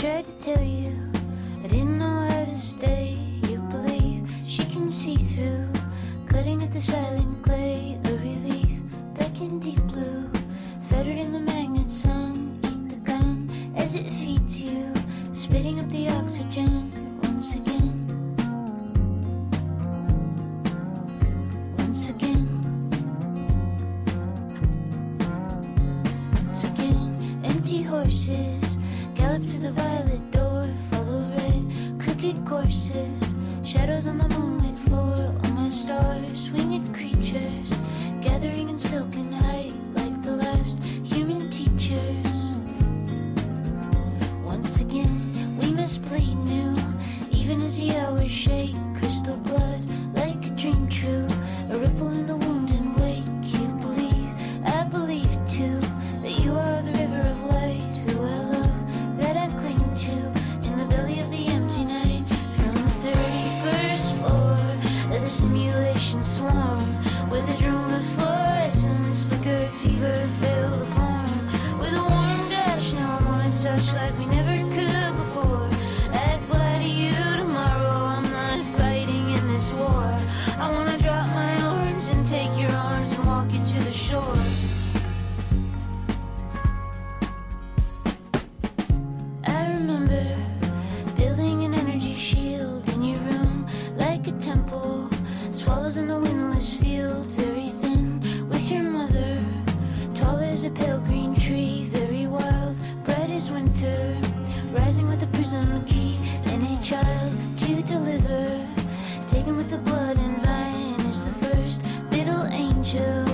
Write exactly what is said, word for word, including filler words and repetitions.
tried to tell you I didn't know how to stay. You believe she can see through, cutting at the silent clay. A relief back in deep blue, fettered in the magnet sun. Eat the gun as it feeds you, spitting up the oxygen once again. Once again. Once again. Empty horses gallop through the violet door, follow red crooked courses, shadows on the moonlit floor. All my stars, winged creatures, gathering in silken height like the last human teachers. Once again, we must bleed new, even as the hours shake. Crystal blood, like a dream true, a ripple in the wound and wake. You believe, I believe too, that you are the river of light, who I love, that I cling to, in the belly of the empty night. From the thirty-first floor of the simulation swarm, where the drone of fluorescence flicker, fever fill the form. With a warm dash, now I wanna touch like we never could before. I'd fly to you tomorrow, I'm not fighting in this war. I wanna drop my arms and take your arms and walk you to the shore. I remember building an energy shield in your room, like a temple, swallows in the windless field, very thin with your mother, tall as a pale green tree, very wild, bright as winter, rising with a prism key, and a child to deliver, taken with the blood and vine is the first little angel.